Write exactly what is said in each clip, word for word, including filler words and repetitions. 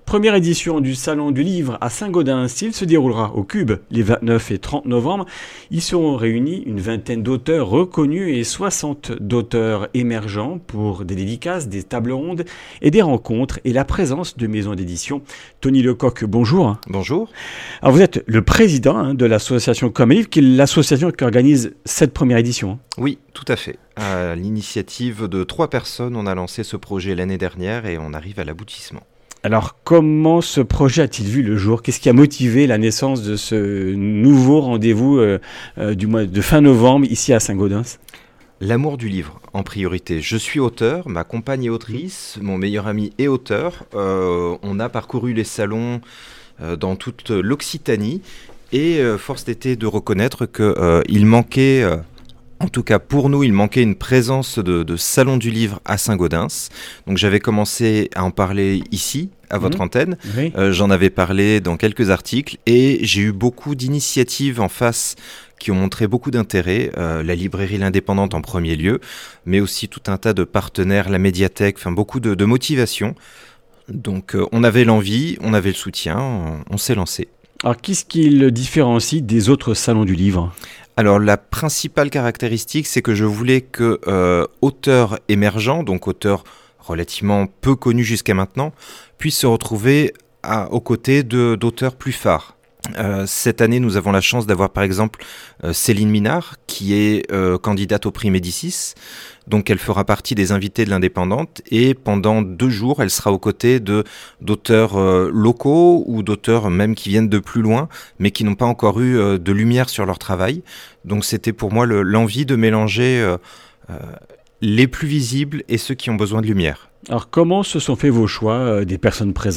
première édition du Salon du Livre à Saint-Gaudens, il se déroulera au Cube les vingt-neuf et trente novembre. Y seront réunis une vingtaine d'auteurs reconnus et soixante d'auteurs émergents pour des dédicaces, des tables rondes et des rencontres et la présence de maisons d'édition. Tony Lecoq, bonjour. Bonjour. Alors vous êtes le président hein, de l'association Comme un livre, qui est l'association qui organise cette première édition. Oui, tout à fait. À l'initiative de trois personnes, on a lancé ce projet l'année dernière et on arrive à l'aboutissement. Alors, comment ce projet a-t-il vu le jour ? Qu'est-ce qui a motivé la naissance de ce nouveau rendez-vous euh, euh, du mois de fin novembre ici à Saint-Gaudens ? L'amour du livre, en priorité. Je suis auteur, ma compagne est autrice, mon meilleur ami est auteur. Euh, on a parcouru les salons euh, dans toute l'Occitanie et euh, force était de reconnaître qu'il euh, manquait... Euh, En tout cas, pour nous, il manquait une présence de, de salon du livre à Saint-Gaudens. Donc, j'avais commencé à en parler ici, à votre mmh. antenne. Oui. Euh, j'en avais parlé dans quelques articles et j'ai eu beaucoup d'initiatives en face qui ont montré beaucoup d'intérêt. Euh, la librairie L'Indépendante en premier lieu, mais aussi tout un tas de partenaires, la médiathèque, enfin beaucoup de, de motivation. Donc, euh, on avait l'envie, on avait le soutien, on, on s'est lancé. Alors, qu'est-ce qui le différencie des autres salons du livre ? Alors la principale caractéristique, c'est que je voulais que euh, auteurs émergents, donc auteurs relativement peu connus jusqu'à maintenant, puissent se retrouver à, aux côtés de, d'auteurs plus phares. Euh, cette année, nous avons la chance d'avoir par exemple euh, Céline Minard, qui est euh, candidate au prix Médicis. Donc elle fera partie des invités de l'Indépendante et pendant deux jours, elle sera aux côtés de, d'auteurs euh, locaux ou d'auteurs même qui viennent de plus loin, mais qui n'ont pas encore eu euh, de lumière sur leur travail. Donc c'était pour moi le, l'envie de mélanger euh, euh, les plus visibles et ceux qui ont besoin de lumière. Alors comment se sont faits vos choix euh, des personnes présentes ?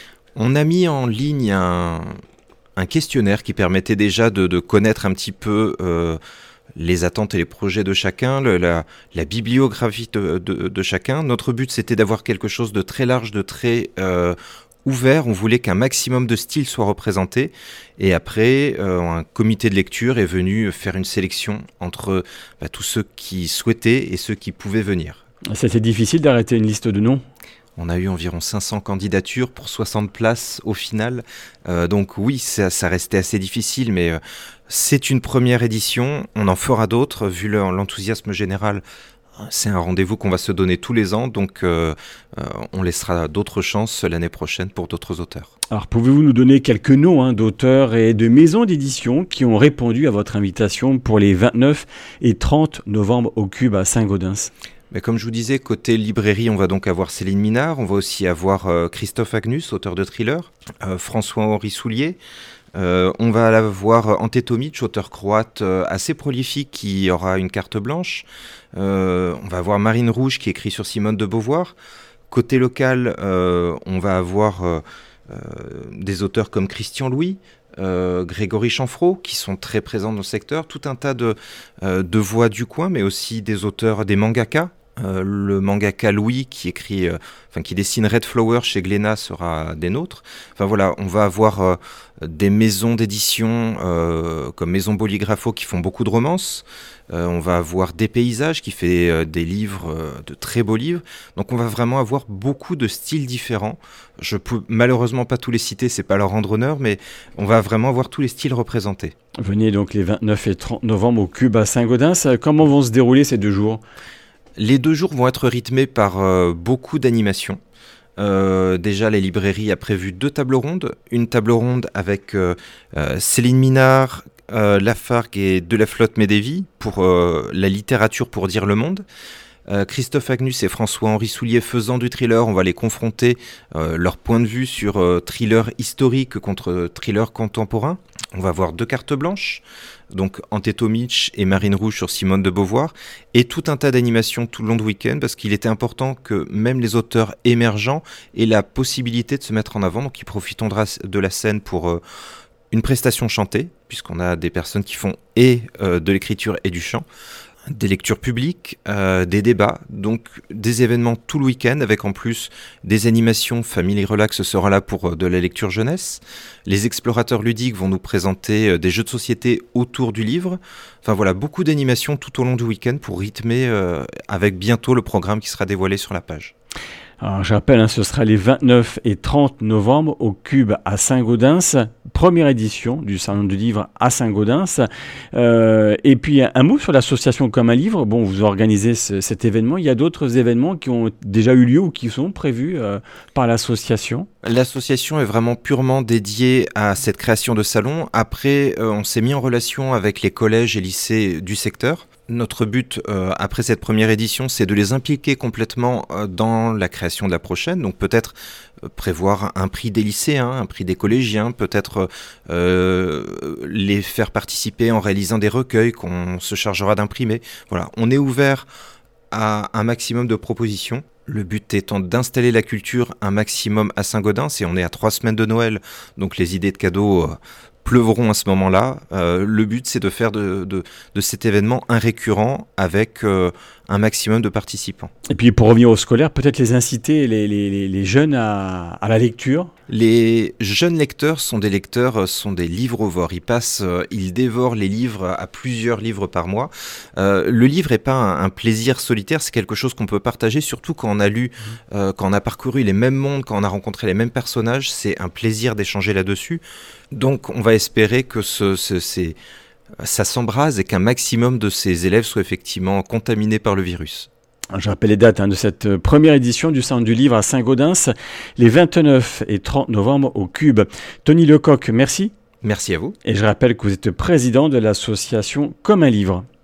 On a mis en ligne un, un questionnaire qui permettait déjà de, de connaître un petit peu... Euh, les attentes et les projets de chacun, le, la, la bibliographie de, de, de chacun. Notre but, c'était d'avoir quelque chose de très large, de très euh, ouvert. On voulait qu'un maximum de styles soit représenté. Et après, euh, un comité de lecture est venu faire une sélection entre bah, tous ceux qui souhaitaient et ceux qui pouvaient venir. C'était difficile d'arrêter une liste de noms ? On a eu environ cinq cents candidatures pour soixante places au final. Euh, donc oui, ça, ça restait assez difficile, mais euh, c'est une première édition. On en fera d'autres, vu le, l'enthousiasme général. C'est un rendez-vous qu'on va se donner tous les ans, donc euh, euh, on laissera d'autres chances l'année prochaine pour d'autres auteurs. Alors pouvez-vous nous donner quelques noms hein, d'auteurs et de maisons d'édition qui ont répondu à votre invitation pour les vingt-neuf et trente novembre au Cube à Saint-Gaudens ? Mais comme je vous disais, côté librairie, on va donc avoir Céline Minard, on va aussi avoir euh, Christophe Agnus, auteur de thriller, euh, François-Henri Soulier, euh, on va avoir Ante Tomic, auteur croate euh, assez prolifique qui aura une carte blanche, euh, on va avoir Marine Rouge qui écrit sur Simone de Beauvoir. Côté local, euh, on va avoir euh, euh, des auteurs comme Christian Louis, Euh, Grégory Chanfraud, qui sont très présents dans le secteur, tout un tas de, euh, de voix du coin, mais aussi des auteurs, des mangakas. Euh, le mangaka Louis, qui écrit, euh, enfin qui dessine Red Flower chez Glénat, sera des nôtres. Enfin voilà, on va avoir euh, des maisons d'édition euh, comme Maison Bolygrapho qui font beaucoup de romances. Euh, on va avoir Des Paysages qui fait euh, des livres, euh, de très beaux livres. Donc on va vraiment avoir beaucoup de styles différents. Je peux malheureusement pas tous les citer, c'est pas leur rendre honneur, mais on va vraiment avoir tous les styles représentés. Venez donc les vingt-neuf et trente novembre au Cube à Saint-Gaudens. Comment vont se dérouler ces deux jours ? Les deux jours vont être rythmés par euh, beaucoup d'animations. Euh, déjà, les librairies a prévu deux tables rondes. Une table ronde avec euh, euh, Céline Minard, euh, Lafargue et De la Flotte Médévy pour euh, la littérature pour dire le monde. Euh, Christophe Agnus et François-Henri Soulier faisant du thriller, on va les confronter, euh, leur point de vue sur euh, thriller historique contre thriller contemporain. On va avoir deux cartes blanches, donc Ante Tomic et Marine Rouge sur Simone de Beauvoir, et tout un tas d'animations tout le long du week-end, parce qu'il était important que même les auteurs émergents aient la possibilité de se mettre en avant, donc ils profiteront de la scène pour euh, une prestation chantée, puisqu'on a des personnes qui font et euh, de l'écriture et du chant, des lectures publiques, euh, des débats, donc des événements tout le week-end avec en plus des animations. Family Relax sera là pour euh, de la lecture jeunesse. Les explorateurs ludiques vont nous présenter euh, des jeux de société autour du livre. Enfin voilà, beaucoup d'animations tout au long du week-end pour rythmer euh, avec bientôt le programme qui sera dévoilé sur la page. Alors, je rappelle, hein, ce sera les vingt-neuf et trente novembre au Cube à Saint-Gaudens, première édition du Salon du Livre à Saint-Gaudens. Euh, et puis un, un mot sur l'association Comme un Livre. Bon, vous organisez ce, cet événement. Il y a d'autres événements qui ont déjà eu lieu ou qui sont prévus euh, par l'association. L'association est vraiment purement dédiée à cette création de salon. Après, euh, on s'est mis en relation avec les collèges et lycées du secteur. Notre but, euh, après cette première édition, c'est de les impliquer complètement euh, dans la création de la prochaine. Donc peut-être euh, prévoir un prix des lycéens, un prix des collégiens, peut-être euh, les faire participer en réalisant des recueils qu'on se chargera d'imprimer. Voilà, on est ouvert à un maximum de propositions. Le but étant d'installer la culture un maximum à Saint-Gaudens, et on est à trois semaines de Noël, donc les idées de cadeaux euh, pleuvront à ce moment-là. Euh, le but, c'est de faire de, de, de cet événement un récurrent avec euh, un maximum de participants. Et puis pour revenir aux scolaires, peut-être les inciter, les, les, les jeunes à, à la lecture. Les jeunes lecteurs sont des lecteurs, sont des livrovores. Ils passent, euh, ils dévorent les livres à plusieurs livres par mois. Euh, le livre n'est pas un, un plaisir solitaire, c'est quelque chose qu'on peut partager, surtout quand on a lu, euh, quand on a parcouru les mêmes mondes, quand on a rencontré les mêmes personnages. C'est un plaisir d'échanger là-dessus. Donc on va espérer que ce, ce, c'est, ça s'embrase et qu'un maximum de ces élèves soient effectivement contaminés par le virus. Je rappelle les dates hein, de cette première édition du Salon du Livre à Saint-Gaudens, les vingt-neuf et trente novembre au Cube. Tony Lecoq, merci. Merci à vous. Et je rappelle que vous êtes président de l'association Comme un Livre.